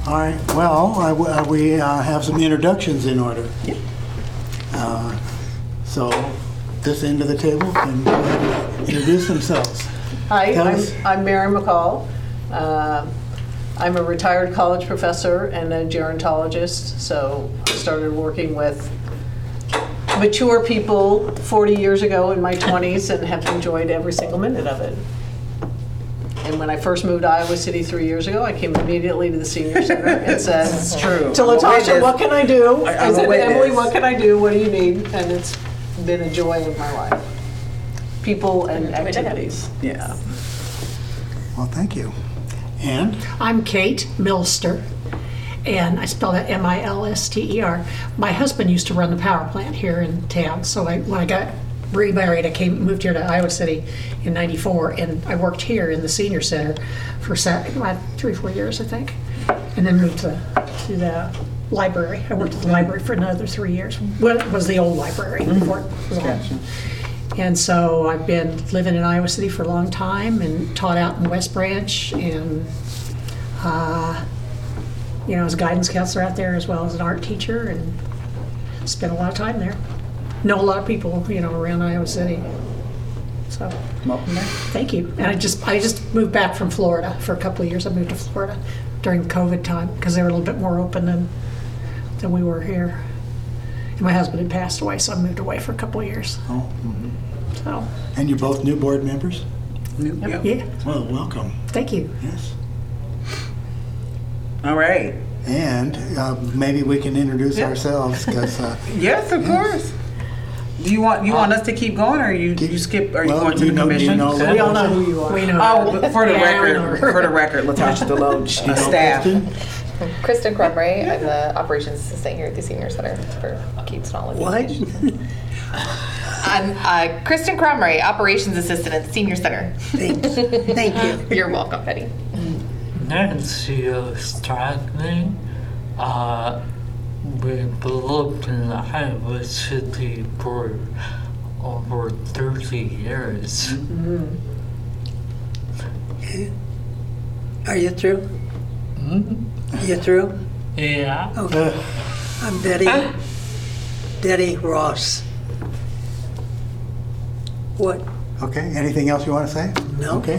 All right, well, we have some introductions in order. So this end of the table can go ahead and introduce themselves. Hi, Tell us. I'm Mary McCall. I'm a retired college professor and a gerontologist, so I started working with mature people 40 years ago in my 20s and have enjoyed every single minute of it. And when I first moved to Iowa City 3 years ago, I came immediately to the senior center and said to Latasha, what can I do? I said, Emily, what can I do? What do you need? And it's been a joy of my life. People and activities. Yes. Well, thank you. And? I'm Kate Milster, and I spell that M-I-L-S-T-E-R. My husband used to run the power plant here in town, so when I got remarried, I moved here to Iowa City in '94, and I worked here in the senior center for 3 or 4 years, I think, and then moved to the library. I worked at the library for another 3 years. Well, it was the old library before it was on. And so I've been living in Iowa City for a long time and taught out in West Branch and, as a guidance counselor out there as well as an art teacher, and spent a lot of time there. Know a lot of people, around Iowa City. So, Welcome back. thank you. And I just moved back from Florida for a couple of years. I moved to Florida during COVID time because they were a little bit more open than we were here. And my husband had passed away, so I moved away for a couple of years. Oh, mhm. So, And you're both new board members? Yep. yeah, Well, welcome. thank you. Yes. All right. And maybe we can introduce ourselves because Yes, of course. Do you want us to keep going, or you skip? Are you well, going to you the know- commission? you know- Okay. We all know who you are. We know. Oh, for the Yeah, we know record, her. Latasha Deloach, you know staff. Kristen? Kristen Crumray, I'm the operations assistant here at the senior center for Kate's knowledge. What? I'm Kristen Crumray, operations assistant at the senior center. Thanks. Thank you. You're welcome, Betty. Nancy Stradling. We've lived in Iowa City for over 30 years. Are you through? You through? Yeah. Okay. I'm Betty Ross. What? Okay, anything else you want to say? No. Okay.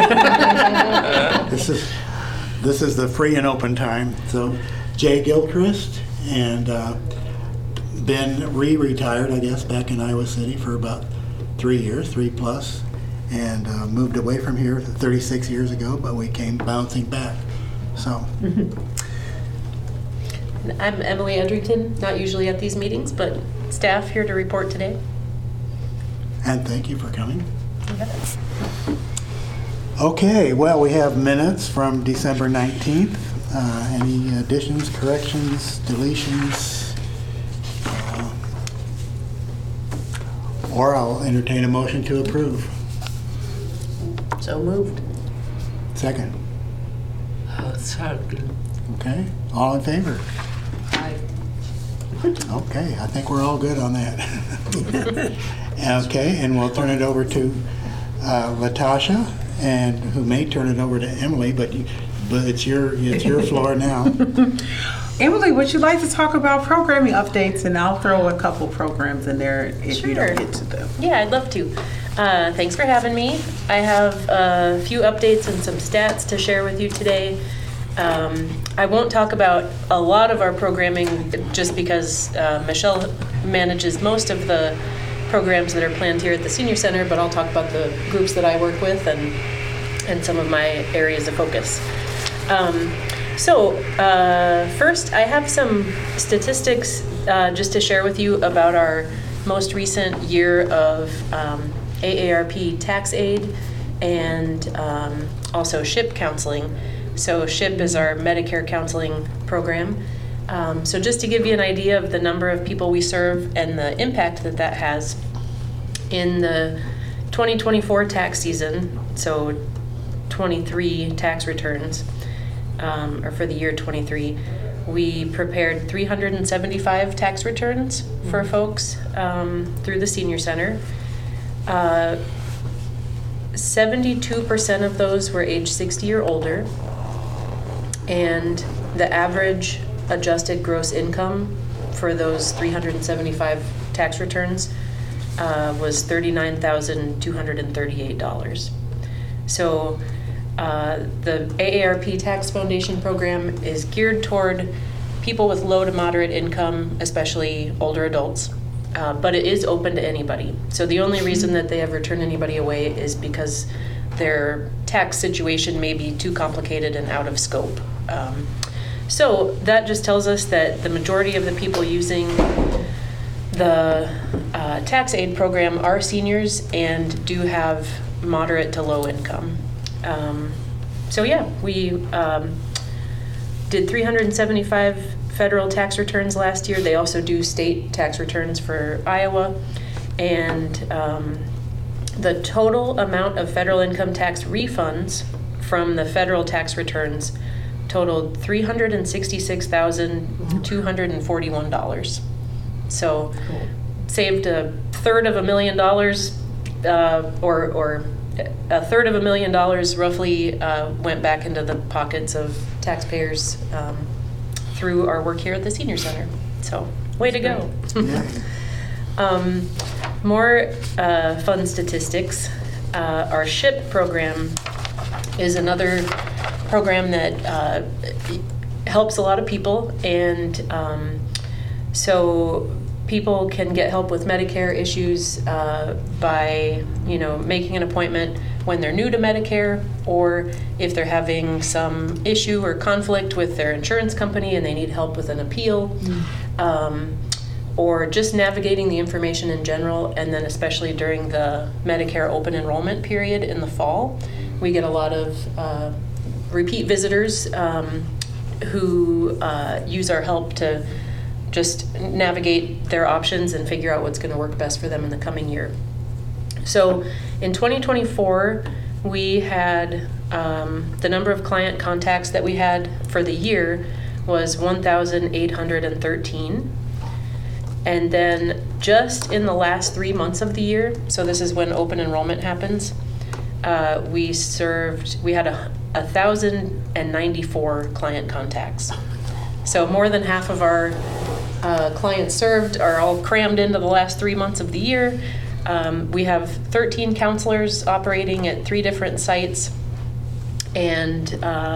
This is the free and open time. So Jay Gilchrist and been retired, I guess, back in Iowa City for about 3 years, 3+, and moved away from here 36 years ago, but we came bouncing back. So, I'm Emily Edrington, not usually at these meetings, but staff here to report today. and thank you for coming. Okay, well, we have minutes from December 19th. Any additions, corrections, deletions? Or I'll entertain a motion to approve. So moved. Second. Second. Okay, all in favor? Aye. Okay, I think we're all good on that. Okay, and we'll turn it over to Latasha, and who may turn it over to Emily, but it's your floor now. Emily, would you like to talk about programming updates? And I'll throw a couple programs in there if you don't Sure. get to them. Yeah, I'd love to. Thanks for having me. I have a few updates and some stats to share with you today. I won't talk about a lot of our programming just because Michelle manages most of the programs that are planned here at the Senior Center, but I'll talk about the groups that I work with and some of my areas of focus. First, I have some statistics just to share with you about our most recent year of AARP tax aid and also SHIP counseling. So SHIP is our Medicare counseling program. So just to give you an idea of the number of people we serve and the impact that that has, in the 2024 tax season, so 23 tax returns, or for the year 23, we prepared 375 tax returns for folks through the Senior Center. 72% of those were age 60 or older, and the average adjusted gross income for those 375 tax returns was $39,238. So the AARP Tax Foundation program is geared toward people with low to moderate income, especially older adults, but it is open to anybody. So the only reason that they ever turn anybody away is because their tax situation may be too complicated and out of scope. So that just tells us that the majority of the people using the tax aid program are seniors and do have moderate to low income. So yeah, we did 375 federal tax returns last year. They also do state tax returns for Iowa. And the total amount of federal income tax refunds from the federal tax returns totaled $366,241. So saved $325,000, or $325,000 roughly went back into the pockets of taxpayers through our work here at the Senior Center. So way to go. More fun statistics. Our SHIP program is another program that helps a lot of people, and so people can get help with Medicare issues by, making an appointment when they're new to Medicare, or if they're having some issue or conflict with their insurance company and they need help with an appeal, or just navigating the information in general. And then especially during the Medicare open enrollment period in the fall, we get a lot of repeat visitors who use our help to just navigate their options and figure out what's going to work best for them in the coming year. So in 2024, we had the number of client contacts that we had for the year was 1,813. And then just in the last 3 months of the year, so this is when open enrollment happens, we had 1,094 client contacts. So more than half of our clients served are all crammed into the last 3 months of the year. We have 13 counselors operating at 3 different sites, and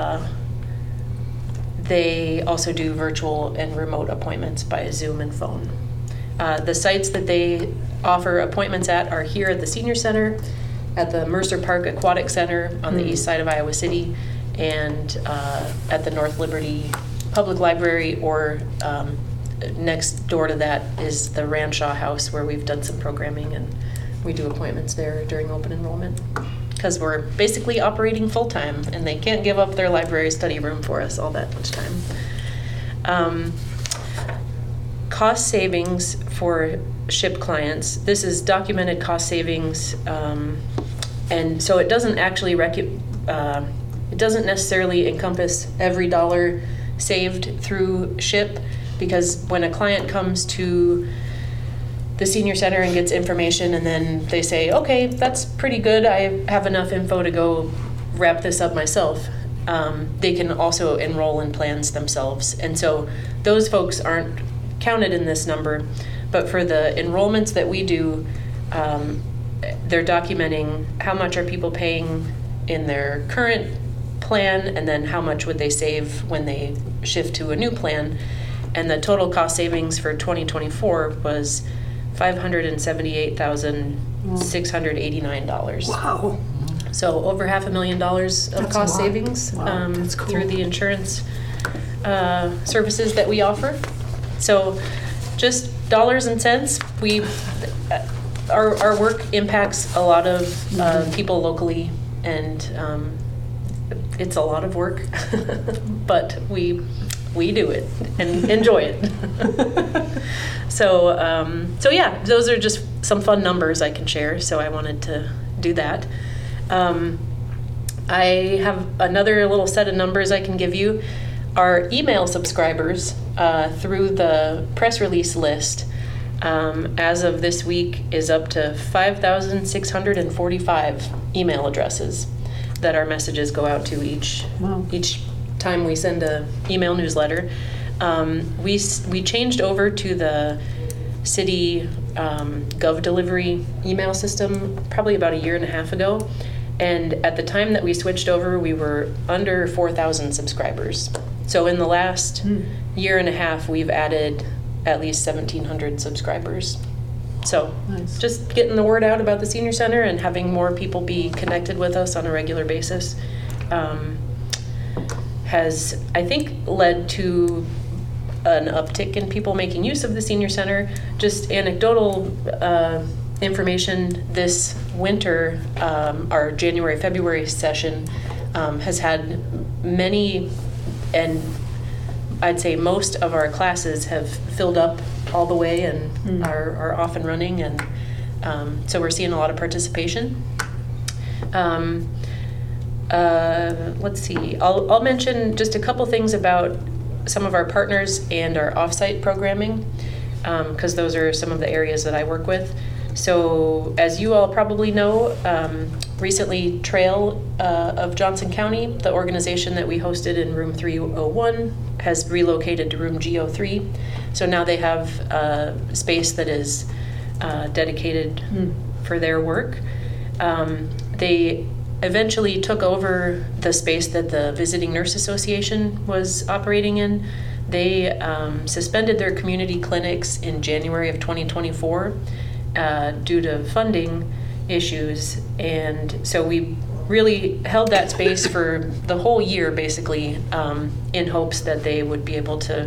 they also do virtual and remote appointments by Zoom and phone. The sites that they offer appointments at are here at the Senior Center, at the Mercer Park Aquatic Center on the east side of Iowa City, and at the North Liberty Public Library, or next door to that is the Ranshaw House, where we've done some programming and we do appointments there during open enrollment, because we're basically operating full-time and they can't give up their library study room for us all that much time. Cost savings for SHIP clients. This is documented cost savings, and so it doesn't actually it doesn't necessarily encompass every dollar saved through SHIP, because when a client comes to the Senior Center and gets information and then they say, okay, that's pretty good, I have enough info to go wrap this up myself, they can also enroll in plans themselves. And so those folks aren't counted in this number, but for the enrollments that we do, they're documenting how much are people paying in their current plan, and then how much would they save when they shift to a new plan. And the total cost savings for 2024 was $578,689. Wow. So over $500,000 of That's cost a lot. savings Wow, that's cool. through the insurance services that we offer. So just dollars and cents. Our work impacts a lot of people locally, and it's a lot of work, but we do it and enjoy it. So yeah, those are just some fun numbers I can share. So I wanted to do that. I have another little set of numbers I can give you. Our email subscribers through the press release list, as of this week, is up to 5,645 email addresses that our messages go out to each time we send a email newsletter. We changed over to the city Gov Delivery email system probably about 1.5 years ago. And at the time that we switched over, we were under 4,000 subscribers. So in the last 1.5 years, we've added at least 1,700 subscribers. So just getting the word out about the senior center and having more people be connected with us on a regular basis has, I think, led to an uptick in people making use of the senior center. Just anecdotal information, this winter, our January-February session has had many, and I'd say most of our classes have filled up all the way and are off and running, and so we're seeing a lot of participation. Let's see, I'll mention just a couple things about some of our partners and our offsite programming, because those are some of the areas that I work with. So as you all probably know, recently Trail of Johnson County, the organization that we hosted in room 301, has relocated to room G03. So now they have a space that is dedicated for their work. They eventually took over the space that the Visiting Nurse Association was operating in. They suspended their community clinics in January of 2024 due to funding issues. And so we really held that space for the whole year, basically, in hopes that they would be able to,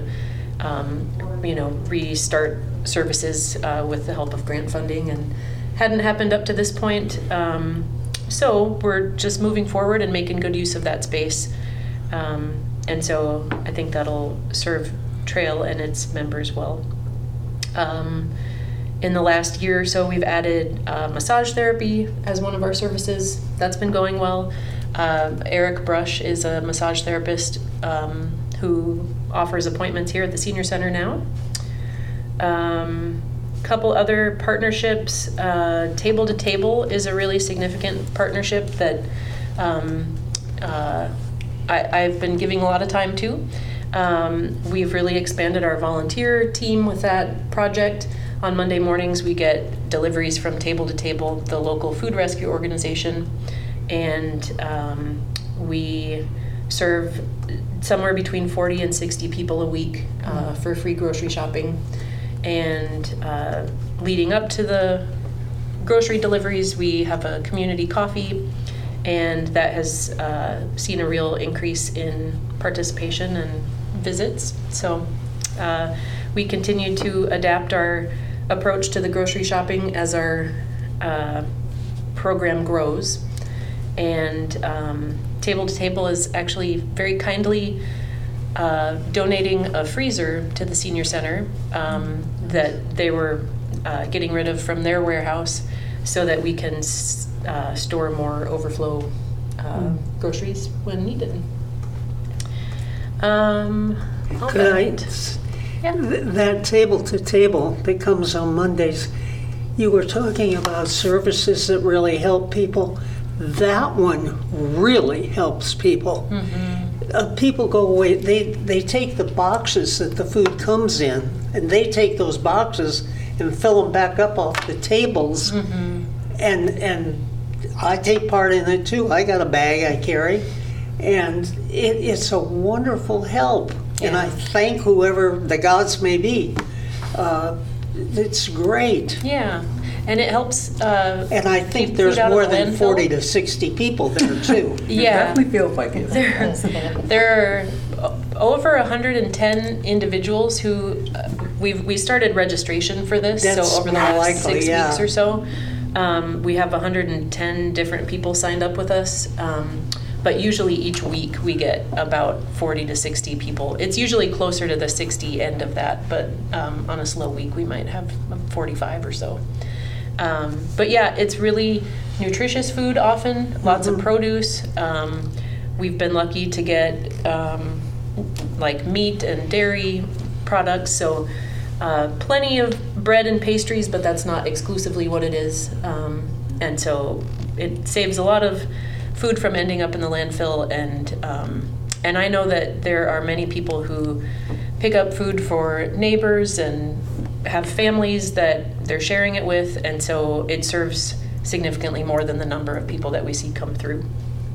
restart services with the help of grant funding, and hadn't happened up to this point. So we're just moving forward and making good use of that space. And so I think that'll serve Trail and its members well. In the last year or so, we've added massage therapy as one of our services. That's been going well. Eric Brush is a massage therapist who offers appointments here at the Senior Center now. Couple other partnerships. Table to Table is a really significant partnership that I've been giving a lot of time to. We've really expanded our volunteer team with that project. On Monday mornings, we get deliveries from Table to Table, the local food rescue organization, and we serve somewhere between 40 and 60 people a week for free grocery shopping. And leading up to the grocery deliveries, we have a community coffee, and that has seen a real increase in participation and visits. So we continue to adapt our approach to the grocery shopping as our program grows. And Table to Table is actually very kindly donating a freezer to the Senior Center that they were getting rid of from their warehouse, so that we can store more overflow groceries when needed. Could I? That Table to Table that comes on Mondays, you were talking about services that really help people. That one really helps people. People go away, they take the boxes that the food comes in, and they take those boxes and fill them back up off the tables. And I take part in it too. I got a bag I carry, and it's a wonderful help. Yeah. And I thank whoever the gods may be. It's great. Yeah, and it helps. And I think there's more than 40 to 60 people there too. Yeah, It definitely feels like it. There are over 110 individuals who we started registration for this. That's so over the last 6 yeah. weeks or so, we have 110 different people signed up with us. But usually each week we get about 40 to 60 people. It's usually closer to the 60 end of that, but on a slow week we might have 45 or so. But yeah, it's really nutritious food often, lots of produce. We've been lucky to get like meat and dairy products, so plenty of bread and pastries, but that's not exclusively what it is. And so it saves a lot of food from ending up in the landfill, and And I know that there are many people who pick up food for neighbors and have families that they're sharing it with, and so it serves significantly more than the number of people that we see come through.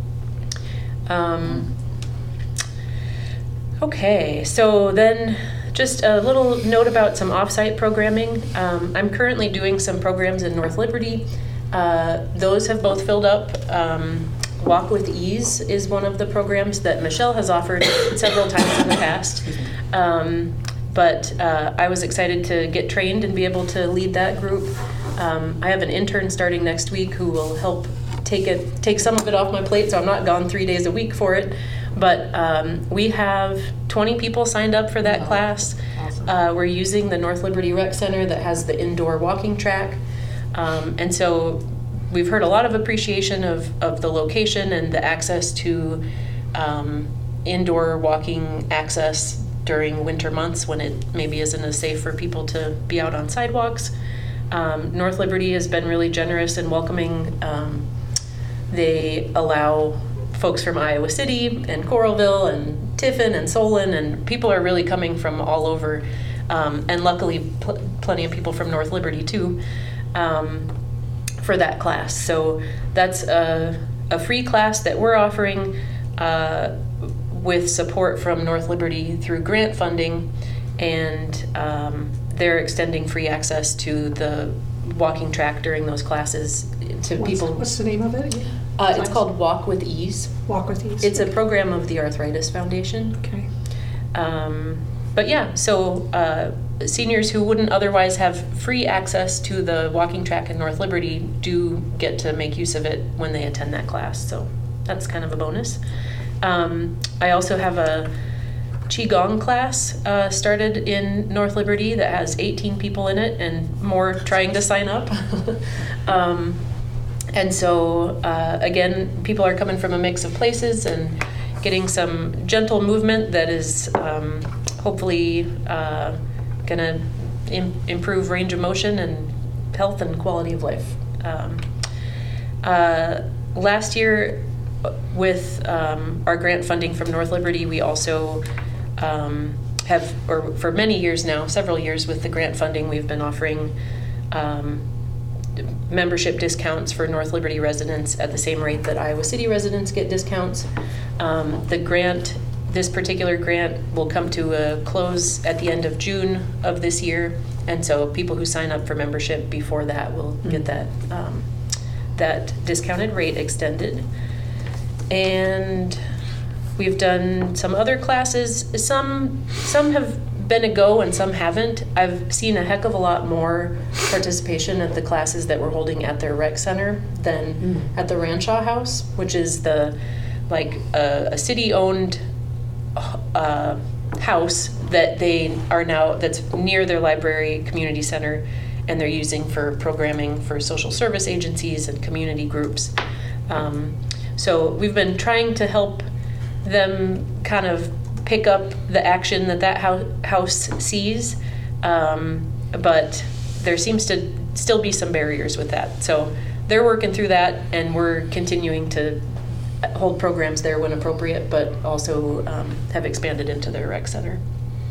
Okay, so then just a little note about some off-site programming. I'm currently doing some programs in North Liberty. Those have both filled up. Walk with Ease is one of the programs that Michelle has offered several times in the past. But I was excited to get trained and be able to lead that group. I have an intern starting next week who will help take some of it off my plate, so I'm not gone 3 days a week for it. But we have 20 people signed up for that class. Awesome. We're using the North Liberty Rec Center that has the indoor walking track. And so we've heard a lot of appreciation of the location and the access to indoor walking access during winter months when it maybe isn't as safe for people to be out on sidewalks. North Liberty has been really generous in welcoming. They allow folks from Iowa City and Coralville and Tiffin and Solon, and people are really coming from all over, and luckily plenty of people from North Liberty too, for that class. So that's a free class that we're offering with support from North Liberty through grant funding, and they're extending free access to the walking track during those classes to people. What's the name of it again? It's called Walk with Ease. Walk with Ease. It's a program of the Arthritis Foundation. Okay. But yeah, so seniors who wouldn't otherwise have free access to the walking track in North Liberty do get to make use of it when they attend that class. So that's kind of a bonus. I also have a Qigong class started in North Liberty that has 18 people in it and more trying to sign up. And so, again, people are coming from a mix of places and getting some gentle movement that is hopefully going to improve range of motion and health and quality of life. Last year, with our grant funding from North Liberty, we also have, or for many years now, several years with the grant funding, we've been offering membership discounts for North Liberty residents at the same rate that Iowa City residents get discounts. This particular grant will come to a close at the end of June of this year, and so people who sign up for membership before that will get that discounted rate extended. And we've done some other classes. Some have been a go and some haven't. I've seen a heck of a lot more participation at the classes that we're holding at their rec center than at the Ranshaw House, which is a city-owned house that they are now, that's near their library community center, and they're using for programming for social service agencies and community groups. So we've been trying to help them kind of pick up the action that house sees, but there seems to still be some barriers with that. So they're working through that, and we're continuing to hold programs there when appropriate, but also have expanded into their rec center.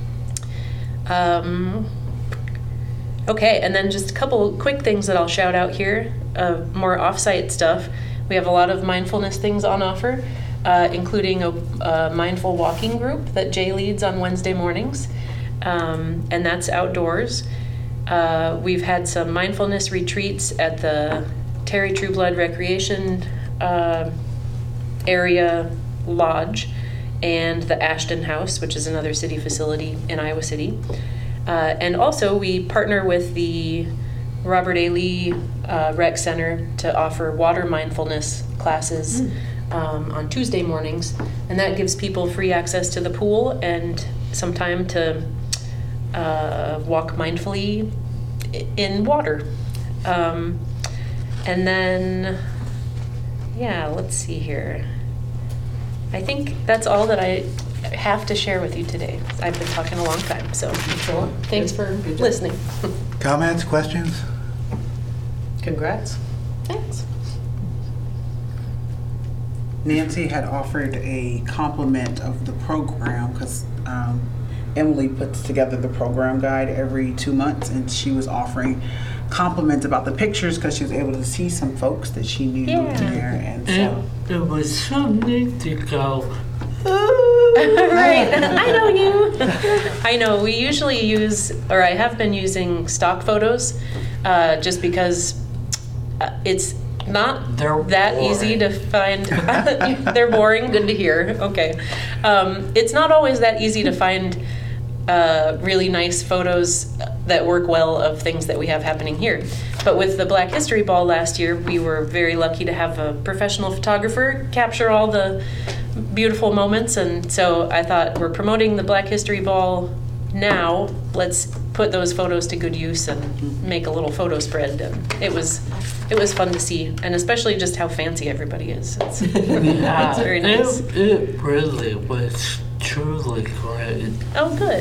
Okay, and then just a couple quick things that I'll shout out here, more off-site stuff. We have a lot of mindfulness things on offer, including a mindful walking group that Jay leads on Wednesday mornings, and that's outdoors. We've had some mindfulness retreats at the Terry Trueblood Recreation Area Lodge and the Ashton House, which is another city facility in Iowa City. And also we partner with the Robert A. Lee Rec Center to offer water mindfulness classes on Tuesday mornings, and that gives people free access to the pool and some time to walk mindfully in water. And then, yeah, let's see here. I think that's all that I have to share with you today. I've been talking a long time, so thanks for listening. Comments, questions? Congrats. Thanks. Nancy had offered a compliment of the program because Emily puts together the program guide every 2 months, and she was offering compliments about the pictures because she was able to see some folks that she knew in there, and so It was so neat to go, Right, I know you. I know, we usually use, or I have been using stock photos, just because it's not They're that easy to boring. find. They're boring, good to hear, okay. It's not always that easy to find really nice photos that work well of things that we have happening here. But with the Black History Ball last year, we were very lucky to have a professional photographer capture all the beautiful moments, and so I thought, we're promoting the Black History Ball now, let's put those photos to good use and make a little photo spread. And it was fun to see, and especially just how fancy everybody is. It's very nice. It really was truly great. Oh, good.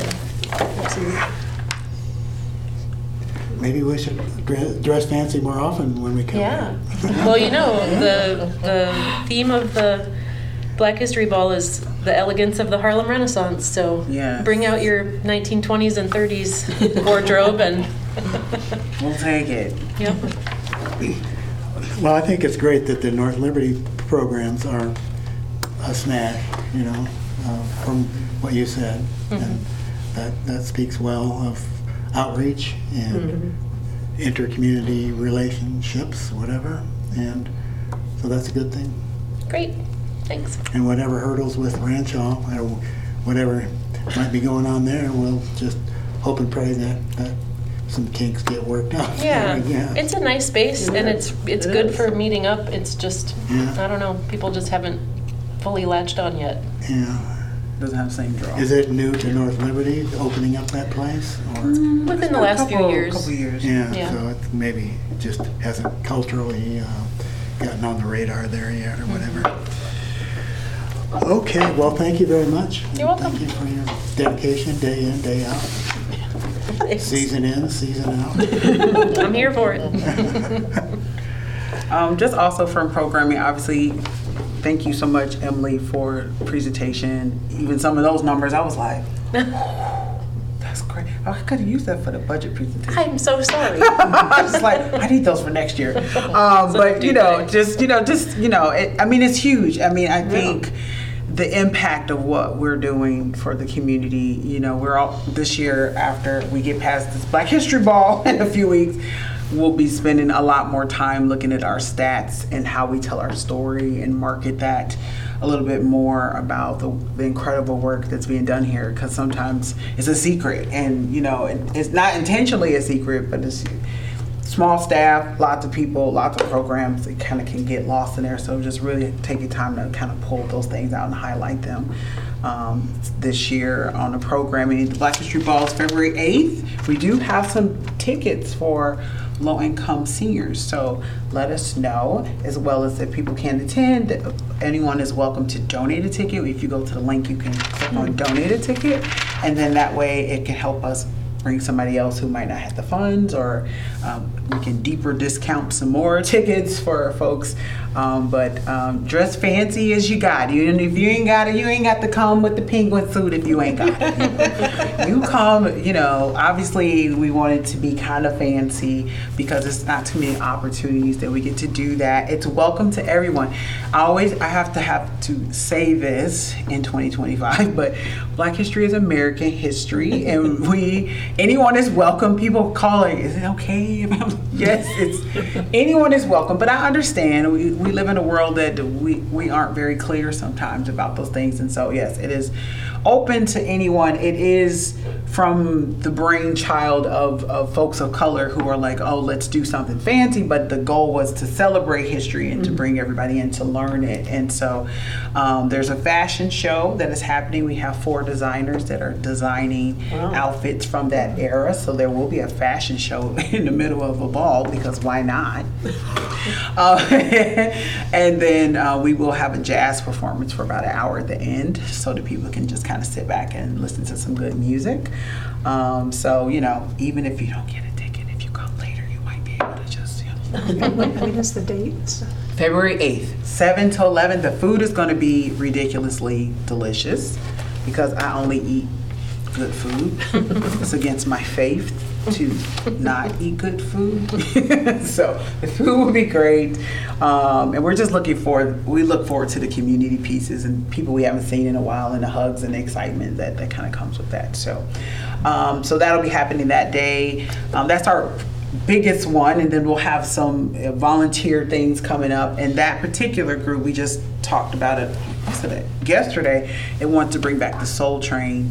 Maybe we should dress fancy more often when we come Yeah. here. Well, you know, the theme of the Black History Ball is the elegance of the Harlem Renaissance. So Yes. bring out your 1920s and 30s wardrobe and we'll take it. yep. Well, I think it's great that the North Liberty programs are a smash, you know, from what you said. And that speaks well of outreach and inter-community relationships, whatever. And so that's a good thing. Great. Thanks. And whatever hurdles with Rancho, or whatever might be going on there, we'll just hope and pray that some kinks get worked out. Yeah. Yeah. It's a nice space, and it's good for meeting up. It's just, Yeah. I don't know, people just haven't fully latched on yet. Yeah. Doesn't have the same draw. Is it new to North Liberty, opening up that place? Or Within the last few years. Couple years. yeah, Yeah. so it maybe just hasn't culturally gotten on the radar there yet or whatever. Okay, well, thank you very much. You're welcome. Thank you for your dedication, day in, day out. Season in, season out. I'm here for it. Just also from programming, obviously, thank you so much, Emily, for presentation. Even some of those numbers, I was like, that's great. I could have used that for the budget presentation. I'm so sorry. I was like, I need those for next year. But I mean, it's huge. I mean, I think the impact of what we're doing for the community. You know, we're all this year, after we get past this Black History Ball in a few weeks, we'll be spending a lot more time looking at our stats and how we tell our story and market that a little bit more about the incredible work that's being done here, because sometimes it's a secret, and you know, it's not intentionally a secret, but it's small staff, lots of people, lots of programs, it kind of can get lost in there. So just really taking time to kind of pull those things out and highlight them. This year on the programming, the Black History Ball is February 8th. We do have some tickets for low-income seniors, so let us know, as well as if people can't attend, anyone is welcome to donate a ticket. If you go to the link, you can click on donate a ticket, and then that way it can help us bring somebody else who might not have the funds, or we can deeper discount some more tickets for folks. But dress fancy as you got. And if you ain't got it, you ain't got to come with the penguin suit if you ain't got it. You come, you know, obviously we want it to be kind of fancy because it's not too many opportunities that we get to do that. It's welcome to everyone. I have to say this in 2025, but Black history is American history, and anyone is welcome. People calling, is it okay? Yes, anyone is welcome, but I understand we live in a world that we aren't very clear sometimes about those things, and so yes, it is open to anyone. It is from the brainchild of folks of color who are like, oh, let's do something fancy, but the goal was to celebrate history and to bring everybody in to learn it. And so there's a fashion show that is happening. We have 4 designers that are designing outfits from that era, so there will be a fashion show in the middle of a ball, because why not? And then we will have a jazz performance for about an hour at the end, so that people can just kind of sit back and listen to some good music. So, you know, even if you don't get a ticket, if you come later, you might be able to just, you know. When is the date? February 8th, 7 to 11. The food is going to be ridiculously delicious because I only eat good food. It's against my faith to not eat good food. So the food will be great. And we're just we look forward to the community pieces and people we haven't seen in a while, and the hugs and the excitement that kind of comes with that. So that'll be happening that day. That's our biggest one, and then we'll have some volunteer things coming up. And that particular group, we just talked about it yesterday. They want to bring back the Soul Train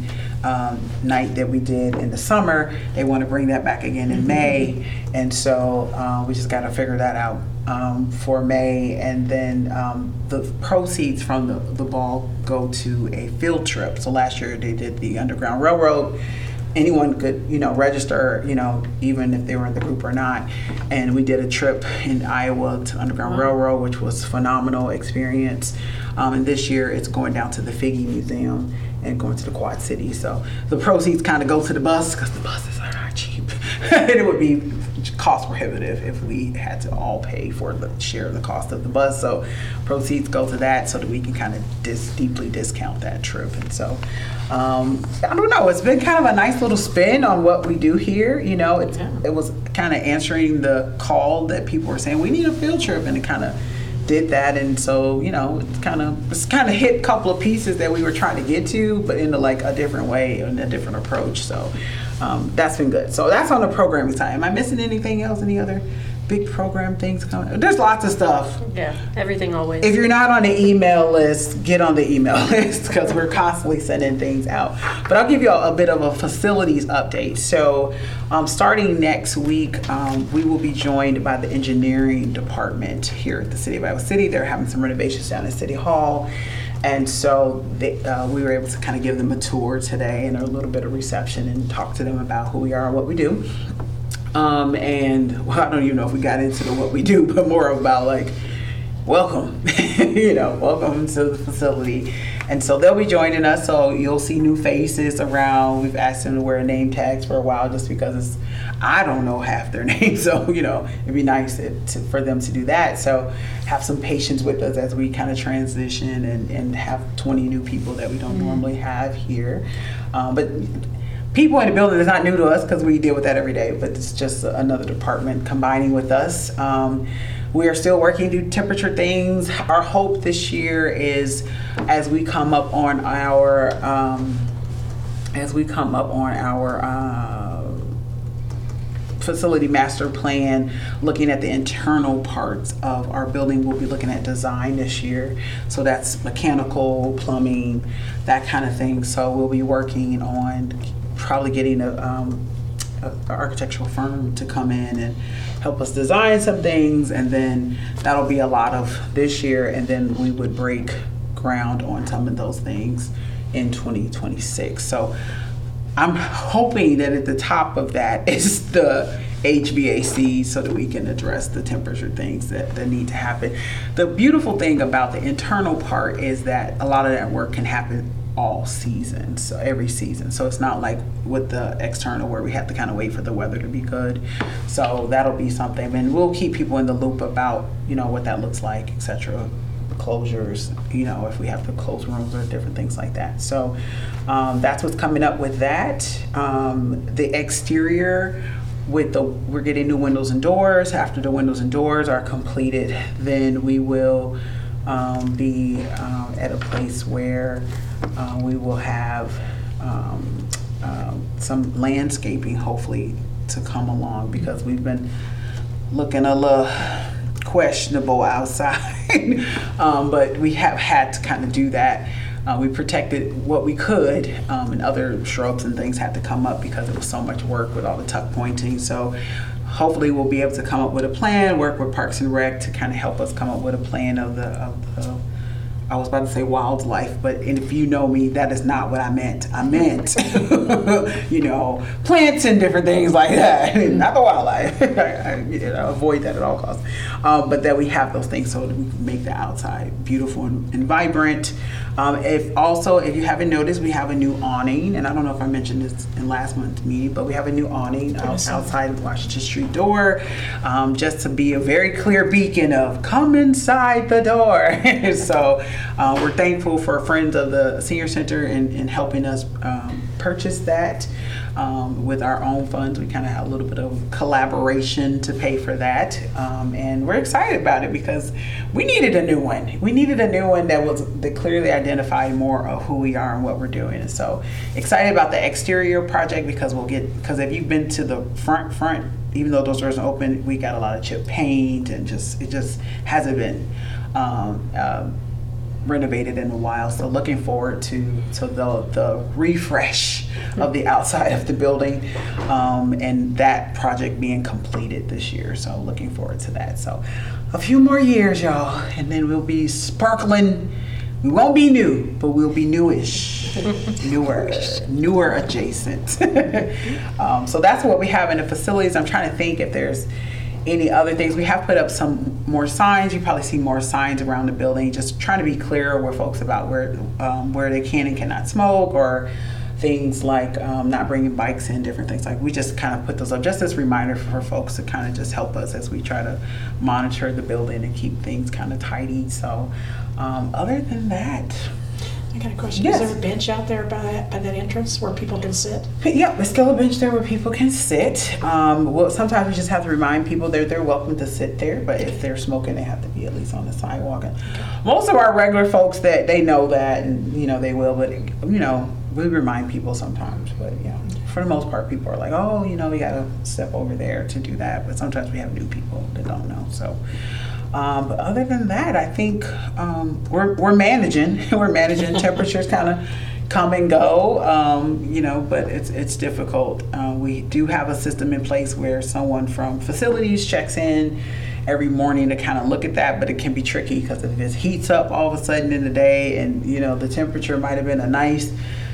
night that we did in the summer. They want to bring that back again in May, and so we just got to figure that out for May. And then the proceeds from the ball go to a field trip. So last year they did the Underground Railroad. Anyone could, register, even if they were in the group or not. And we did a trip in Iowa to Underground Railroad, which was a phenomenal experience. And this year it's going down to the Figge Museum and going to the Quad Cities. So the proceeds kind of go to the bus because the buses are not cheap. And it would be cost prohibitive if we had to all pay for the share of the cost of the bus. So proceeds go to that so that we can kind of deeply discount that trip. And so I don't know, it's been kind of a nice little spin on what we do here. It was kind of answering the call that people were saying we need a field trip, and it kind of did that. And so it's kind of hit a couple of pieces that we were trying to get to, but in like a different way and a different approach. So that's been good. So that's on the programming side. Am I missing anything else? Any other big program things coming? There's lots of stuff. Yeah, everything always. If you're not on the email list, get on the email list because we're constantly sending things out. But I'll give you a bit of a facilities update. So starting next week, we will be joined by the engineering department here at the City of Iowa City. They're having some renovations down at City Hall. And so we were able to kind of give them a tour today and a little bit of reception and talk to them about who we are and what we do. And I don't even know if we got into what we do, but more about like, welcome, welcome to the facility. And so they'll be joining us. So you'll see new faces around. We've asked them to wear name tags for a while just because I don't know half their names. So, it'd be nice for them to do that. So have some patience with us as we kind of transition and have 20 new people that we don't normally have here. But people in the building is not new to us because we deal with that every day, but it's just another department combining with us. We are still working through temperature things. Our hope this year is as we come up on our facility master plan, looking at the internal parts of our building. We'll be looking at design this year. So that's mechanical, plumbing, that kind of thing. So we'll be working on probably getting an architectural firm to come in and help us design some things, and then that'll be a lot of this year, and then we would break ground on some of those things in 2026. So I'm hoping that at the top of that is the HVAC so that we can address the temperature things that need to happen. The beautiful thing about the internal part is that a lot of that work can happen all seasons, so every season. So it's not like with the external where we have to kind of wait for the weather to be good. So that'll be something, and we'll keep people in the loop about what that looks like, etc. Closures, if we have to close rooms or different things like that. So that's what's coming up with that. The exterior we're getting new windows and doors. After the windows and doors are completed, then we will be at a place where we will have some landscaping hopefully to come along, because we've been looking a little questionable outside. But we have had to kind of do that. We protected what we could, and other shrubs and things had to come up because it was so much work with all the tuck pointing. So hopefully we'll be able to come up with a plan, work with Parks and Rec to kind of help us come up with a plan of the I was about to say wildlife, but if you know me, that is not what I meant. I meant, plants and different things like that, not the wildlife. Avoid that at all costs. But that we have those things so that we can make the outside beautiful and vibrant. If you haven't noticed, we have a new awning, and I don't know if I mentioned this in last month's meeting, but we have a new awning outside of the Washington Street door, just to be a very clear beacon of come inside the door. So we're thankful for friends of the Senior Center in helping us purchase that. With our own funds, we kind of have a little bit of collaboration to pay for that, and we're excited about it because we needed a new one. We needed a new one that clearly identified more of who we are and what we're doing. And so excited about the exterior project because if you've been to the front, even though those doors are open, we got a lot of chip paint and it just hasn't been renovated in a while. So looking forward to the refresh of the outside of the building, and that project being completed this year. So looking forward to that. So a few more years, y'all, and then we'll be sparkling. We won't be new, but we'll be newish, newer adjacent. So that's what we have in the facilities. I'm trying to think if there's any other things. We have put up some more signs. You probably see more signs around the building, just trying to be clear with folks about where they can and cannot smoke, or things like not bringing bikes in, different things. Like we just kind of put those up just as a reminder for folks to kind of just help us as we try to monitor the building and keep things kind of tidy. So other than that, I got a question. Yes. Is there a bench out there by that entrance where people can sit? yeah, there's still a bench there where people can sit. Well, sometimes we just have to remind people they're welcome to sit there, but if they're smoking, they have to be at least on the sidewalk. And most of our regular folks that they know that, and they will, but we remind people sometimes. But for the most part, people are like, oh, we got to step over there to do that. But sometimes we have new people that don't know. So. But other than that, I think we're managing. We're managing. Temperatures kind of come and go, but it's difficult. We do have a system in place where someone from facilities checks in every morning to kind of look at that, but it can be tricky because if it heats up all of a sudden in the day, and the temperature might have been a nice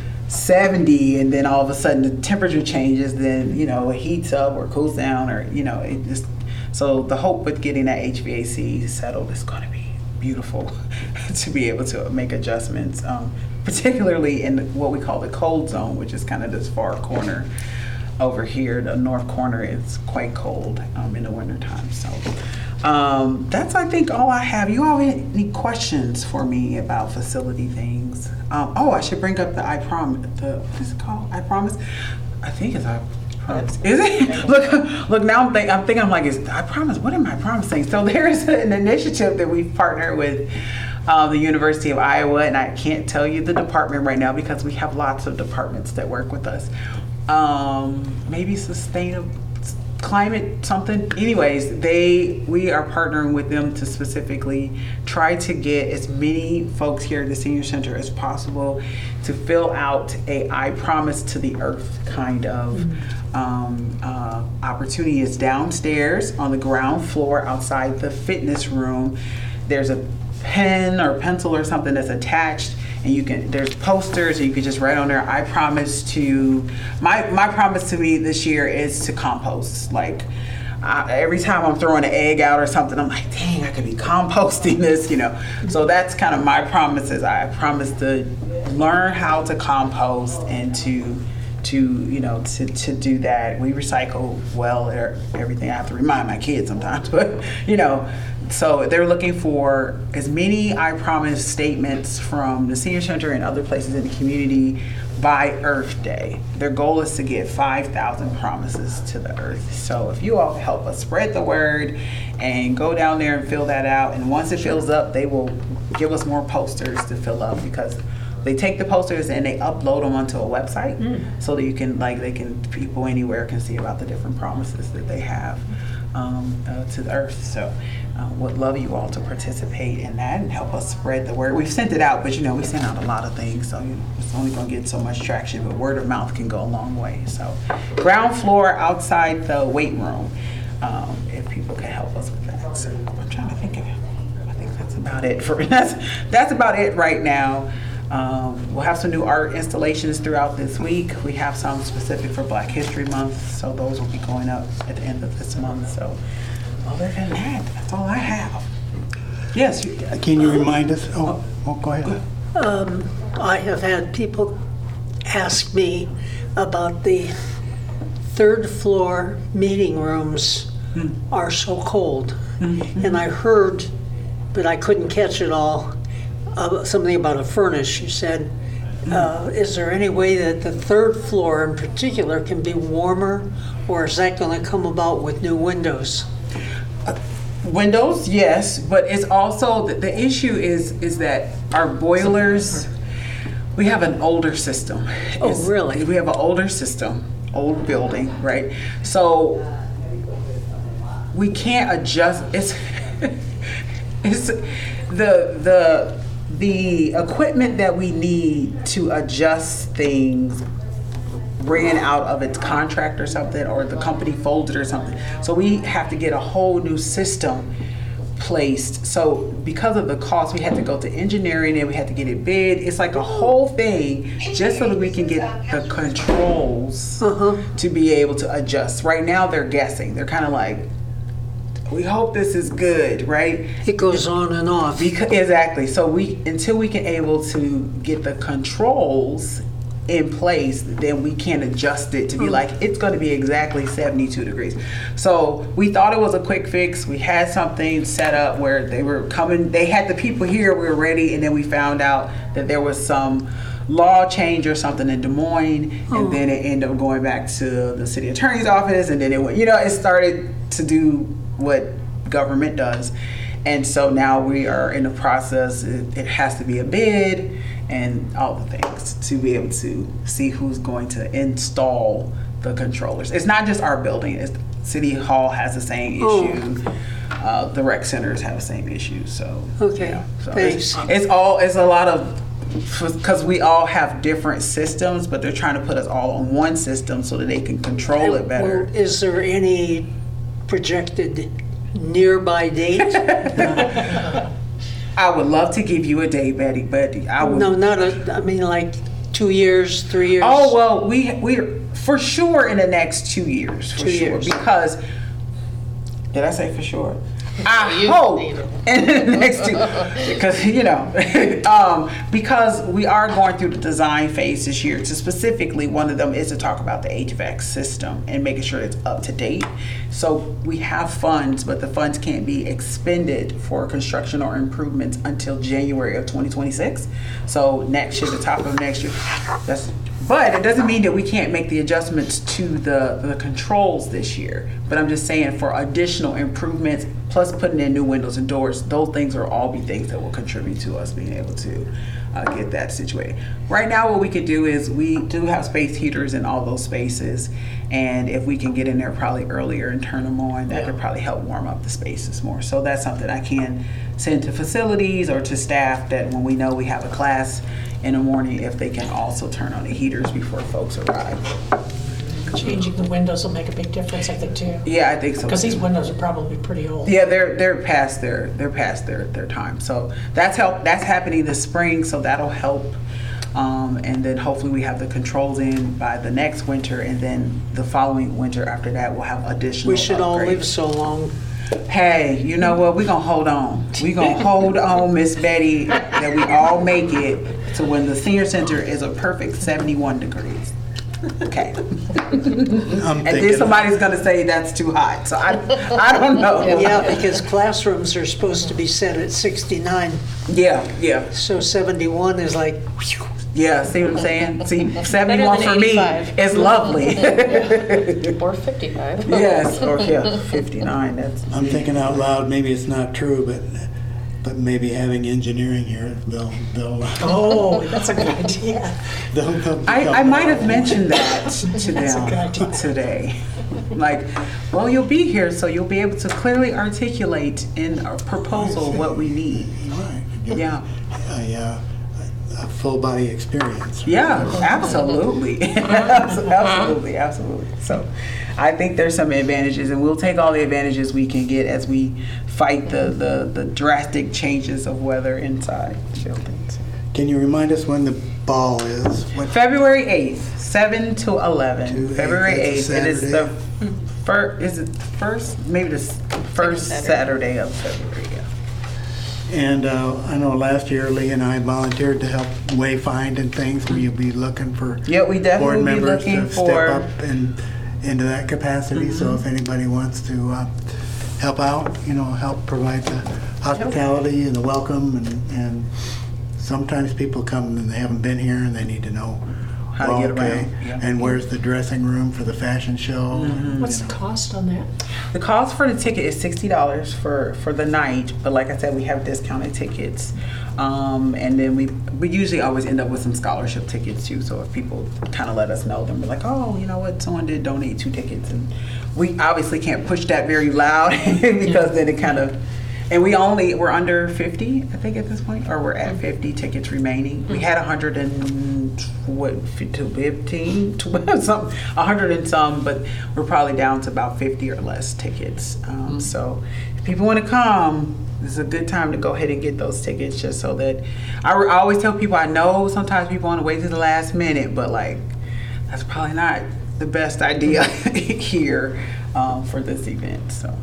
70, and then all of a sudden the temperature changes, then it heats up or cools down, or it just. So the hope with getting that HVAC settled is going to be beautiful to be able to make adjustments, particularly in what we call the cold zone, which is kind of this far corner over here. The north corner is quite cold in the wintertime. So that's, I think, all I have. You all have any questions for me about facility things? I should bring up the I Promise. What is it called? I Promise? I think it's I Promise. Is it? Look. Now I'm like, I promise. What am I promising? So there is an initiative that we've partnered with the University of Iowa, and I can't tell you the department right now because we have lots of departments that work with us. Maybe sustainable climate something. Anyways, we are partnering with them to specifically try to get as many folks here at the Senior Center as possible to fill out a I Promise to the Earth kind of opportunity. Is downstairs on the ground floor outside the fitness room. There's a pen or pencil or something that's attached, and there's posters, and you can just write on there, I promise to, my promise to me this year is to compost. Like every time I'm throwing an egg out or something, I'm like, dang, I could be composting this, So that's kind of my promise, is I promise to learn how to compost and to do that. We recycle well, everything. I have to remind my kids sometimes, but so they're looking for as many I Promise statements from the Senior Center and other places in the community by Earth Day. Their goal is to get 5,000 promises to the Earth. So if you all can help us spread the word and go down there and fill that out, and once it fills up, they will give us more posters to fill up, because they take the posters and they upload them onto a website so that people anywhere can see about the different promises that they have to the Earth. So would love you all to participate in that and help us spread the word. We've sent it out, but we sent out a lot of things, so it's only going to get so much traction, but word of mouth can go a long way. So ground floor outside the weight room, if people can help us with that. So I'm trying to think of it. I think that's about about it for that's about it right now. We'll have some new art installations throughout this week. We have some specific for Black History Month, so those will be going up at the end of this month. So other than that, that's all I have. Yes. Can you remind us? Oh, go ahead. I have had people ask me about the third floor meeting rooms are so cold. And I heard, but I couldn't catch it all, something about a furnace. You said, is there any way that the third floor in particular can be warmer, or is that going to come about with new windows? Windows, yes, but it's also the issue is that our boilers. We have an older system. Oh, really? We have an older system, old building, right? So we can't adjust. It's the equipment that we need to adjust things ran out of its contract or something, or the company folded or something. So we have to get a whole new system placed. So because of the cost, we had to go to engineering and we had to get it bid. It's like a whole thing just so that we can get the controls to be able to adjust. Right now they're guessing. They're kind of like, we hope this is good, right? It goes on and off. Exactly. So until we can able to get the controls in place, then we can adjust it to be like, it's going to be exactly 72 degrees. So we thought it was a quick fix. We had something set up where they were coming, they had the people here, we were ready, and then we found out that there was some law change or something in Des Moines, and then it ended up going back to the city attorney's office, and then it went, it started to do what government does. And so now we are in the process, it has to be a bid and all the things to be able to see who's going to install the controllers. It's not just our building, City Hall has the same issue. The rec centers have the same issue, so. Okay, yeah. So thanks. It's a lot of, because we all have different systems, but they're trying to put us all on one system so that they can control it better. Well, is there any projected nearby date? I would love to give you a date, Betty, but I would. No, I mean like 2 years, 3 years. Oh, well, we're for sure in the next 2 years, for 2 sure. years. Because, did I say for sure? I hope in the next 2, because, because we are going through the design phase this year. So specifically, one of them is to talk about the HVAC system and making sure it's up to date. So we have funds, but the funds can't be expended for construction or improvements until January of 2026. So next year, the top of next year, but it doesn't mean that we can't make the adjustments to the controls this year. But I'm just saying for additional improvements, plus putting in new windows and doors, those things will all be things that will contribute to us being able to get that situated. Right now, what we could do is we do have space heaters in all those spaces. And if we can get in there probably earlier and turn them on, that could probably help warm up the spaces more. So that's something I can send to facilities or to staff, that when we know we have a class in the morning, if they can also turn on the heaters before folks arrive. Changing the windows will make a big difference, I think, too. Yeah, I think so. Because these too. windows are probably pretty old. Yeah, they're past their time. So that's happening this spring, so that'll help. And then hopefully we have the controls in by the next winter, and then the following winter after that we'll have additional We should all upgrades. live so long. Hey, you know what? We're gonna hold on. We're gonna hold on, Miss Betty, that we all make it to when the senior center is a perfect 71 degrees. Okay. And then somebody's gonna say that's too hot. So I don't know. Yeah, because classrooms are supposed to be set at 69. Yeah. So 71 is like, Yeah, see what I'm saying? See, Better 71 than for me 85. is lovely. Or 55. Yes, or 59. I'm thinking out loud, maybe it's not true, but maybe having engineering here, they'll Oh, that's a good idea. I might have mentioned that to That's a good them idea. today. Like, well, you'll be here, so you'll be able to clearly articulate in a proposal what we need. Right. Yeah. a full body experience. Yeah, absolutely. Absolutely, absolutely. So I think there's some advantages, and we'll take all the advantages we can get as we fight the drastic changes of weather inside the buildings. Can you remind us when the ball is? What, February 8th, 7 to 11. To February 8th, 8th, and it's the Saturday. first, is it first? Maybe the first Saturday of February, yeah. and I know last year Lee and I volunteered to help wayfind and things. Will you be looking for Yeah, we board definitely will be members looking to step for, up and into that capacity? So if anybody wants to help out, help provide the hospitality and the welcome, and sometimes people come and they haven't been here and they need to know How to get around, yeah. and where's the dressing room for the fashion show. What's the cost on that? the cost for the ticket is $60 for the night, but like I said, we have discounted tickets. And then we usually always end up with some scholarship tickets too, so if people kind of let us know, then we're like, oh, you know what, someone did donate 2 tickets, and we obviously can't push that very loud because then it kind of, and we're under 50, I think, at this point, or we're at 50 tickets remaining. We had 100 and some, but we're probably down to about 50 or less tickets. So if people want to come, this is a good time to go ahead and get those tickets, just so that I always tell people, I know sometimes people want to wait to the last minute, but like that's probably not the best idea here for this event. So.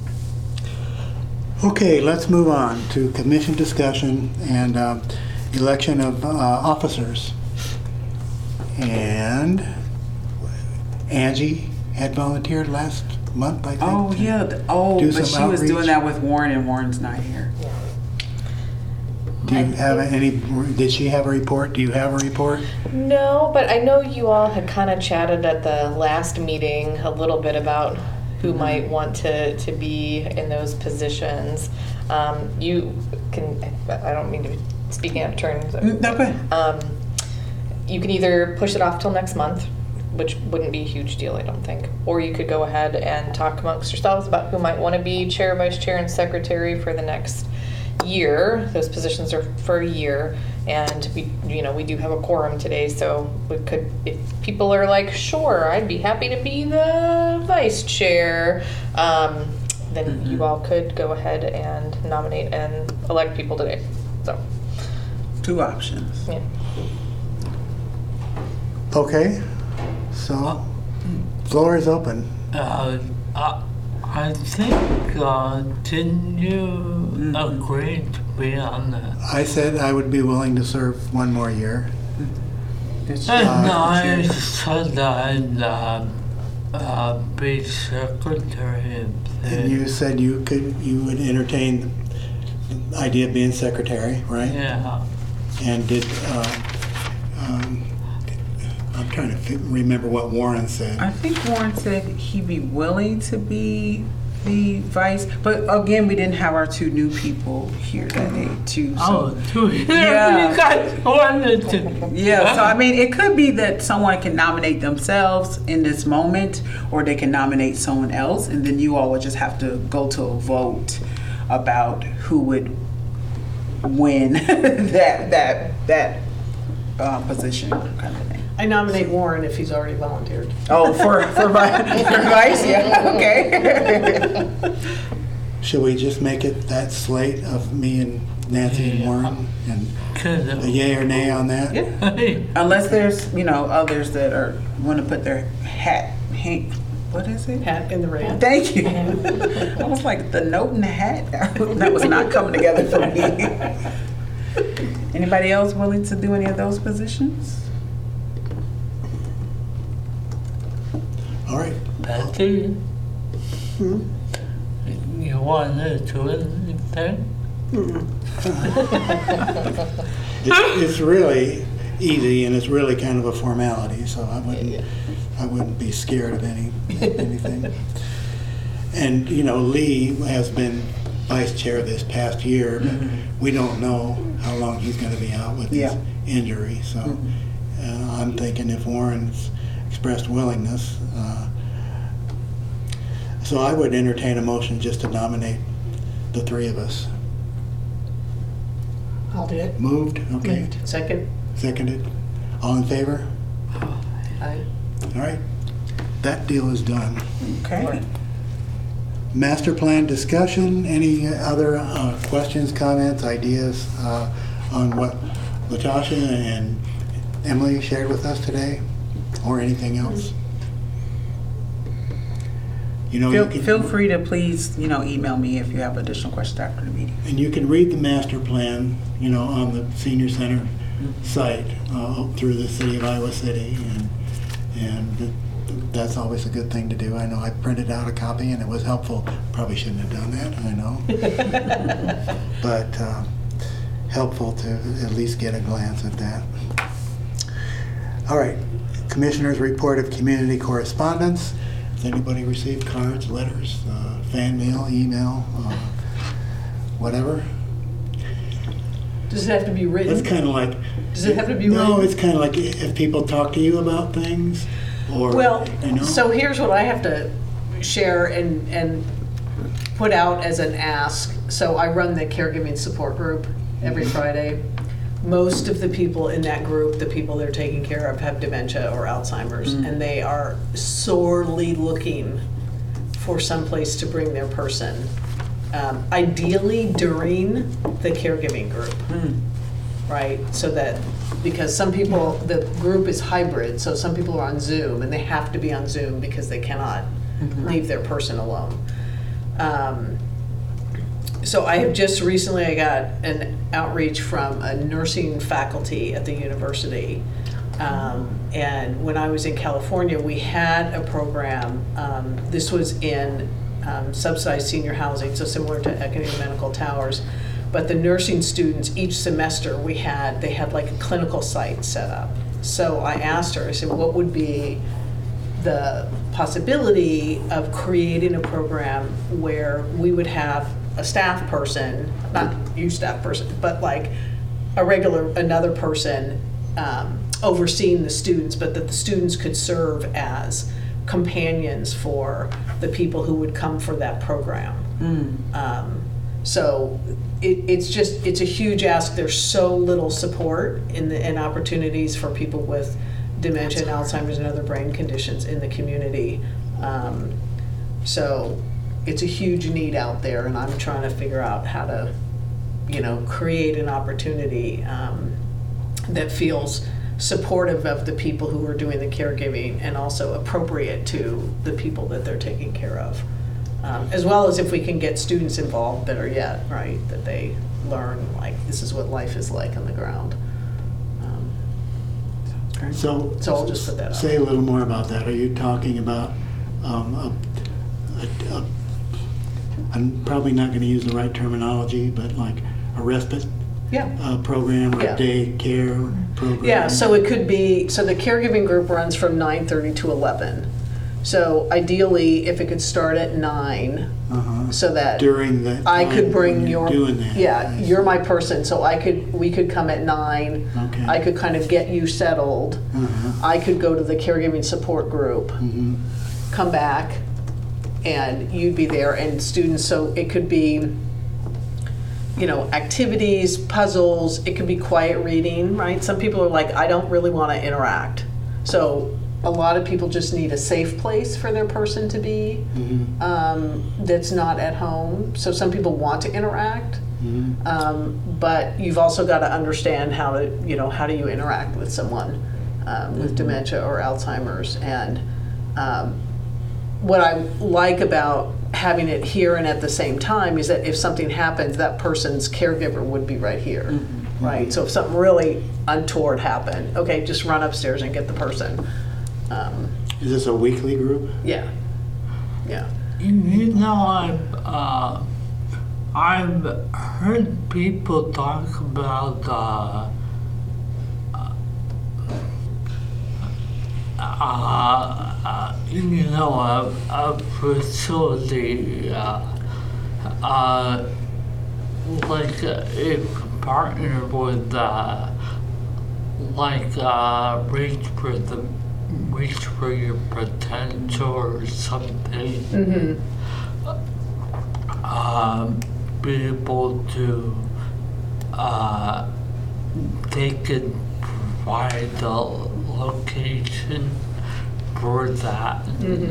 Okay, let's move on to commission discussion and election of officers. And Angie had volunteered last month, I think. Oh, to yeah. do But some she was doing outreach. that with Warren, and Warren's not here. Do you have any, did she have a report? Do you have a report? No, but I know you all had kind of chatted at the last meeting a little bit about who might want to be in those positions. You can, I don't mean to be speaking out of turn. No, go ahead. You can either push it off till next month, which wouldn't be a huge deal, I don't think. Or you could go ahead and talk amongst yourselves about who might want to be chair, vice chair, and secretary for the next year. Those positions are for a year, and we do have a quorum today, so we could, if people are like, sure, I'd be happy to be the vice chair, then you all could go ahead and nominate and elect people today. So, 2 options. yeah. Okay, so floor is open. I think, didn't you agree to be on that? I said I would be willing to serve 1 more year. No, I said I'd be secretary. And you said you would entertain the idea of being secretary, right? Yeah. And did, I'm trying to remember what Warren said. I think Warren said he'd be willing to be the vice, but again, we didn't have our 2 new people here that day too. So. Oh, two. Yeah. You guys wanted to. Yeah, so I mean, it could be that someone can nominate themselves in this moment, or they can nominate someone else, and then you all would just have to go to a vote about who would win that position, kind of thing. I nominate Warren if he's already volunteered. Oh, for vice? Yeah, okay. Should we just make it that slate of me and Nancy and Warren, and a yay or nay on that? Unless there's, others that want to put their what is it? Hat in the ring. Thank you. I was like, the note in the hat? That was not coming together for me. Anybody else willing to do any of those positions? All right. Betty? You wanted to do anything? It's really easy, and it's really kind of a formality, so I wouldn't be scared of anything. And Lee has been vice chair this past year, but we don't know how long he's going to be out with his injury. So I'm thinking if Warren's expressed willingness, so I would entertain a motion just to nominate the 3 of us. I'll do it. Moved, okay. Moved. Second? Seconded. All in favor? Aye. All right. That deal is done. Okay. Master plan discussion, any other questions, comments, ideas on what Latasha and Emily shared with us today, or anything else? You know, Feel free to please, email me if you have additional questions after the meeting. and you can read the master plan, on the senior center site through the city of Iowa City, and that's always a good thing to do. I know I printed out a copy and it was helpful. Probably shouldn't have done that, I know. But helpful to at least get a glance at that. All right, Commissioner's report of community correspondence. Has anybody received cards, letters, fan mail, email, whatever? Does it have to be written? That's kind of like... Does it have to be written? No, it's kind of like if people talk to you about things, or, Well, so here's what I have to share and put out as an ask. So I run the caregiving support group every Friday. Most of the people in that group, the people they're taking care of, have dementia or Alzheimer's, and they are sorely looking for some place to bring their person. Ideally during the caregiving group, right? So that, because some people, the group is hybrid, so some people are on Zoom and they have to be on Zoom because they cannot leave their person alone. So I have just recently, I got an outreach from a nursing faculty at the university. And when I was in California, we had a program, this was in subsidized senior housing, so similar to ecumenical towers. But the nursing students, each semester they had like a clinical site set up. So I asked her, I said, what would be the possibility of creating a program where we would have a staff person, not you staff person, but like another person overseeing the students, but that the students could serve as companions for the people who would come for that program. So it's a huge ask. There's so little support and opportunities for people with dementia and Alzheimer's and other brain conditions in the community. So it's a huge need out there, and I'm trying to figure out how to, create an opportunity that feels supportive of the people who are doing the caregiving and also appropriate to the people that they're taking care of. As well as if we can get students involved, better yet, right? That they learn, like, this is what life is like on the ground. So I'll just put that up. Say a little more about that. Are you talking about I'm probably not going to use the right terminology, but like a respite program or Yeah. a day care program? Yeah, so it could be, so the caregiving group runs from 9:30 to 11. So ideally, if it could start at 9, so that during that I time could bring when you're your, doing that. yeah, I you're see. my person, so we could come at 9. Okay. I could kind of get you settled. I could go to the caregiving support group, come back, and you'd be there, and students, so it could be, activities, puzzles, it could be quiet reading, right? Some people are like, I don't really want to interact. So a lot of people just need a safe place for their person to be that's not at home. So some people want to interact, but you've also got to understand how do you interact with someone with dementia or Alzheimer's. And what I like about having it here and at the same time is that if something happens, that person's caregiver would be right here, right? So if something really untoward happened, okay, just run upstairs and get the person. Is this a weekly group? Yeah. I've heard people talk about a facility like if partnered with reach for your potential or something. Be able to they could provide the location for that.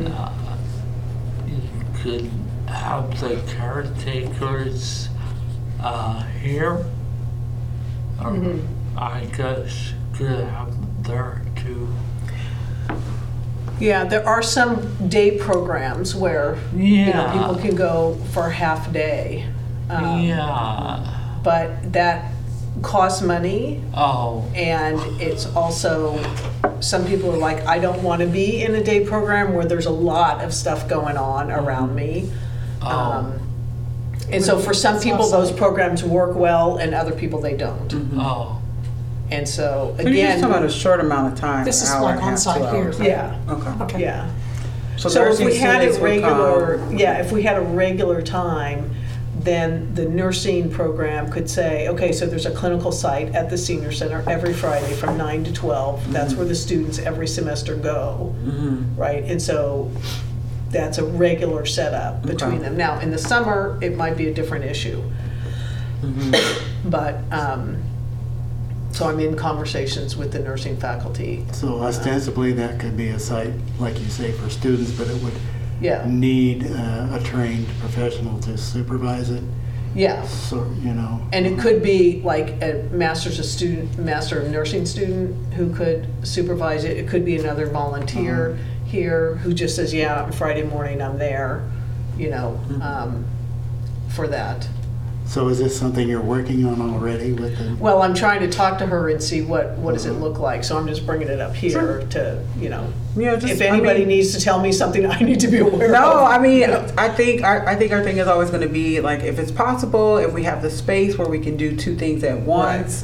You could have the caretakers here, or I guess you could have them there too. Yeah, there are some day programs where Yeah. people can go for half day. Yeah. But that costs money, Oh. and it's also, some people are like, I don't want to be in a day program where there's a lot of stuff going on around me. And so for some people, those programs work well, and other people, they don't. Oh. And so, So you're just again, talking about a short amount of time. This is hour like and a half, on-site 2 here. hours. yeah, Okay. Okay. yeah. So, So if nursing we had students it would regular, come. if we had a regular time, then the nursing program could say, okay, so there's a clinical site at the senior center every Friday from 9 to 12. That's where the students every semester go, right? And so that's a regular setup between Okay. them. Now, in the summer, it might be a different issue. But, so I'm in conversations with the nursing faculty. So ostensibly, that could be a site, like you say, for students, but it would Yeah, need a trained professional to supervise it. yeah. So, you know. And it could be like a master of nursing student who could supervise it. It could be another volunteer here who just says, yeah, on Friday morning I'm there, for that. So is this something you're working on already with the? Well, I'm trying to talk to her and see what does it look like. So I'm just bringing it up here to, Yeah, just, if anybody needs to tell me something I need to be aware of. No, I mean, I think our thing is always going to be like, if it's possible, if we have the space where we can do two things at once.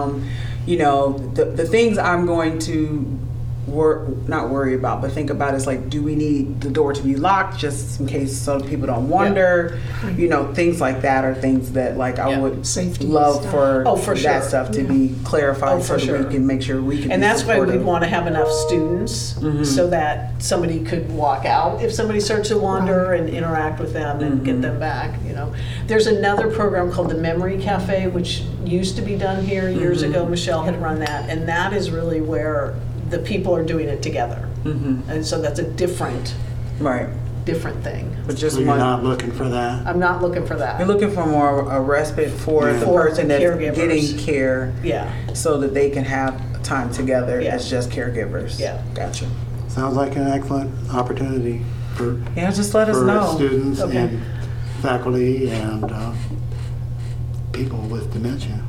The things I'm going to not worry about, but think about is like, do we need the door to be locked just in case so people don't wander? Things like that are things that like I Yeah. would Safety love stuff. for, Oh, for that sure. stuff to be clarified Oh, for so that sure. we can make sure we can. And be that's why we supportive. want to have enough students so that somebody could walk out if somebody starts to wander and interact with them and get them back, There's another program called the Memory Cafe, which used to be done here years ago. Michelle had run that, and that is really where the people are doing it together. And so that's a different Right, thing. but just So you're one. not looking for that? I'm not looking for that. You're looking for more a respite for the For person the that's caregivers. getting care, Yeah, so that they can have time together Yeah. as just caregivers. Yeah. Gotcha. Sounds like an excellent opportunity for Yeah, just let us for know. students Okay. and faculty and people with dementia.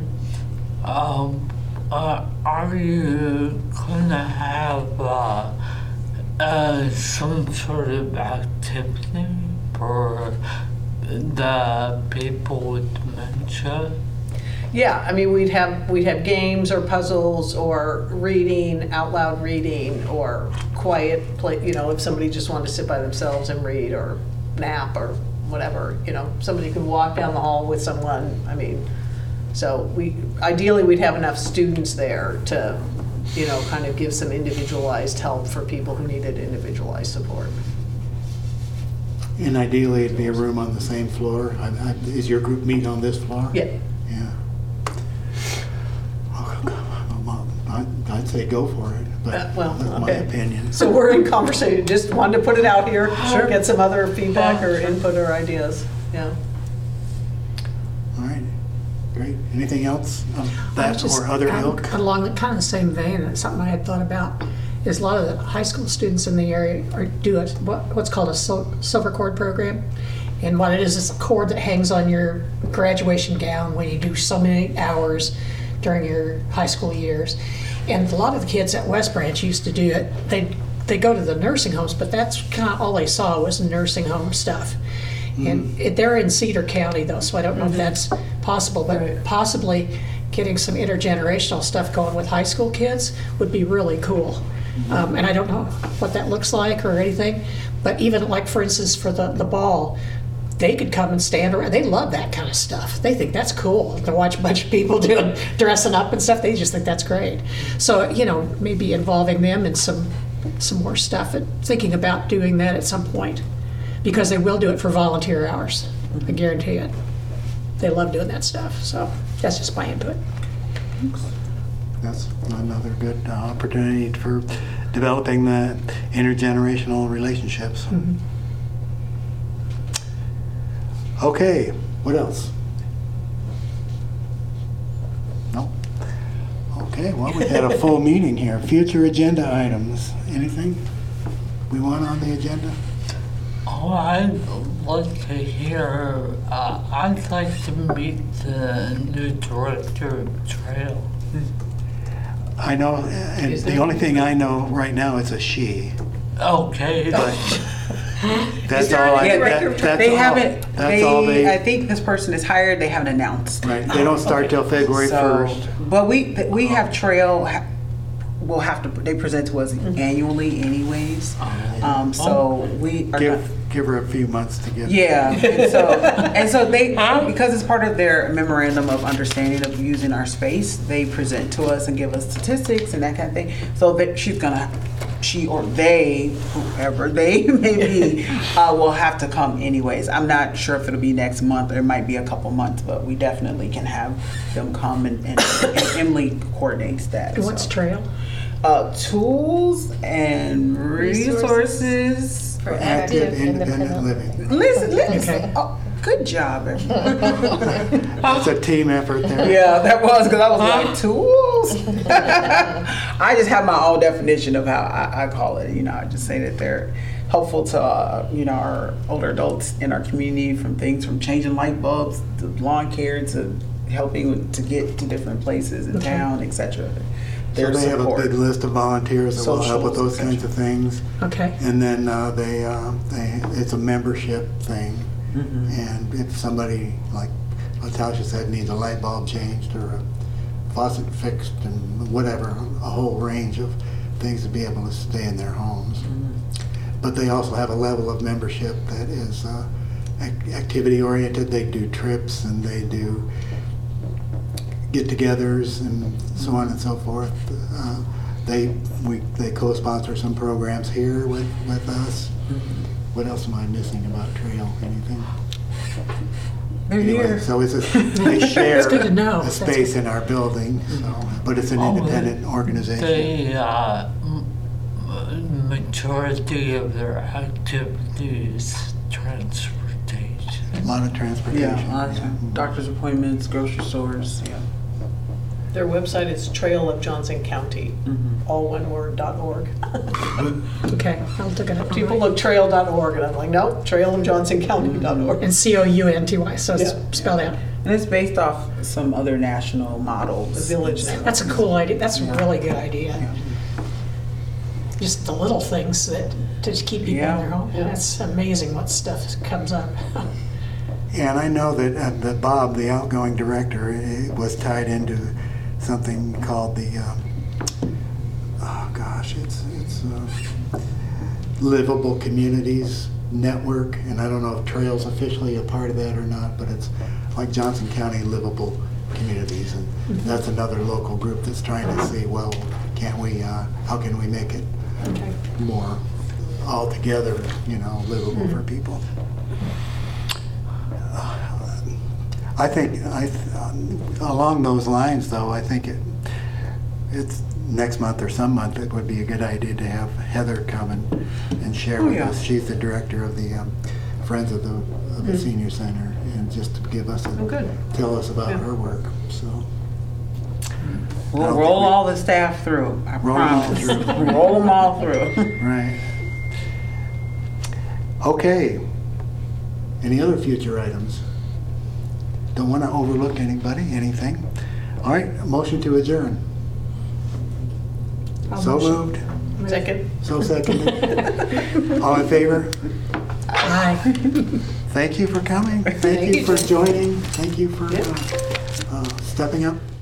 Are you gonna have some sort of activity for the people with dementia? yeah. I mean, we'd have games or puzzles or reading, out loud reading, or quiet play. If somebody just wanted to sit by themselves and read or nap or whatever. Somebody could walk down the hall with someone. I mean, so ideally we'd have enough students there to, kind of give some individualized help for people who needed individualized support. And ideally, it'd be a room on the same floor. Is your group meet on this floor? Yeah. Yeah. I'd say go for it, but Well, that's my okay. opinion. So we're in conversation, just wanted to put it out here, get some other feedback or input or ideas, yeah. All right, great. Anything else of I that was just or other ilk? along the kind of same vein, and something I had thought about is a lot of the high school students in the area do what's called a silver cord program. And what it is a cord that hangs on your graduation gown when you do so many hours during your high school years. And a lot of the kids at West Branch used to do it. They go to the nursing homes, but that's kind of all they saw was nursing home stuff. And they're in Cedar County though, so I don't know if that's possible, but Right. possibly getting some intergenerational stuff going with high school kids would be really cool. And I don't know what that looks like or anything, but even like, for instance, for the ball, they could come and stand around. They love that kind of stuff. They think that's cool to watch a bunch of people dressing up and stuff. They just think that's great. So, maybe involving them in some more stuff and thinking about doing that at some point, because they will do it for volunteer hours. I guarantee it. They love doing that stuff, so. That's just my input. That's another good opportunity for developing the intergenerational relationships. Okay, what else? No? Okay, well, we had a full meeting here. Future agenda items. Anything we want on the agenda? Oh, I'd like to hear, I'd like to meet the new director of Trail. I know, and Is the there- only thing I know right now is a she. Okay. That's all I, that's They all. haven't, That's all I they, think this person is hired, they haven't announced. right, they don't start till February So, 1st. but we have Trail, will have to, they present to us annually anyways. So we are. Give her a few months to get. Yeah, and so they, because it's part of their memorandum of understanding of using our space, they present to us and give us statistics and that kind of thing. So that she or they, whoever they may be, will have to come anyways. I'm not sure if it'll be next month or it might be a couple months, but we definitely can have them come and Emily coordinates that. And what's so. Trail? Tools and resources. For Active independent living. Listen. Okay. Oh, good job, everyone. It's a team effort there. Yeah, that was because I was like, tools? I just have my own definition of how I call it. I just say that they're helpful to, our older adults in our community, from changing light bulbs to lawn care to helping to get to different places in town, etc. So they have a big list of volunteers that will help with those Socials, kinds of things. Okay. And then it's a membership thing. And if somebody, like Latasha said, needs a light bulb changed or a faucet fixed and whatever, a whole range of things to be able to stay in their homes. But they also have a level of membership that is activity oriented. They do trips and they do get-togethers and so on and so forth. They co-sponsor some programs here with us. What else am I missing about Trail? Anything? They're Anyway, here. so they share good to know. a That's space in our building, but it's an independent organization. Majority of their activities transportation. A lot of transportation. Doctor's appointments, grocery stores. Yeah. Their website is Trail of Johnson County, all one word, .org. Okay, I'll look it up. People look trail.org and I'm like, nope, trailofjohnsoncounty.org. And COUNTY, so it's Yeah. spelled out. And it's based off some other national models. The village. That's a cool idea. That's a really good idea. Just the little things that to just keep people in their home. Yeah. That's amazing what stuff comes up. Yeah, and I know that Bob, the outgoing director, was tied into something called the, it's Livable Communities Network, and I don't know if Trail's officially a part of that or not, but it's like Johnson County Livable Communities, and that's another local group that's trying to see, well, how can we make it more altogether, livable for people. I think along those lines, though, I think it's next month or some month. It would be a good idea to have Heather come and share with us. She's the director of the Friends of the Senior Center, and just to give us tell us about her work. So We'll roll all the staff through. I promise. Roll them all through. Right. Okay. Any other future items? Don't want to overlook anything. All right, motion to adjourn. So moved. Second. So seconded. All in favor? Aye. Thank you for coming. Thank you for joining. Thank you for stepping up.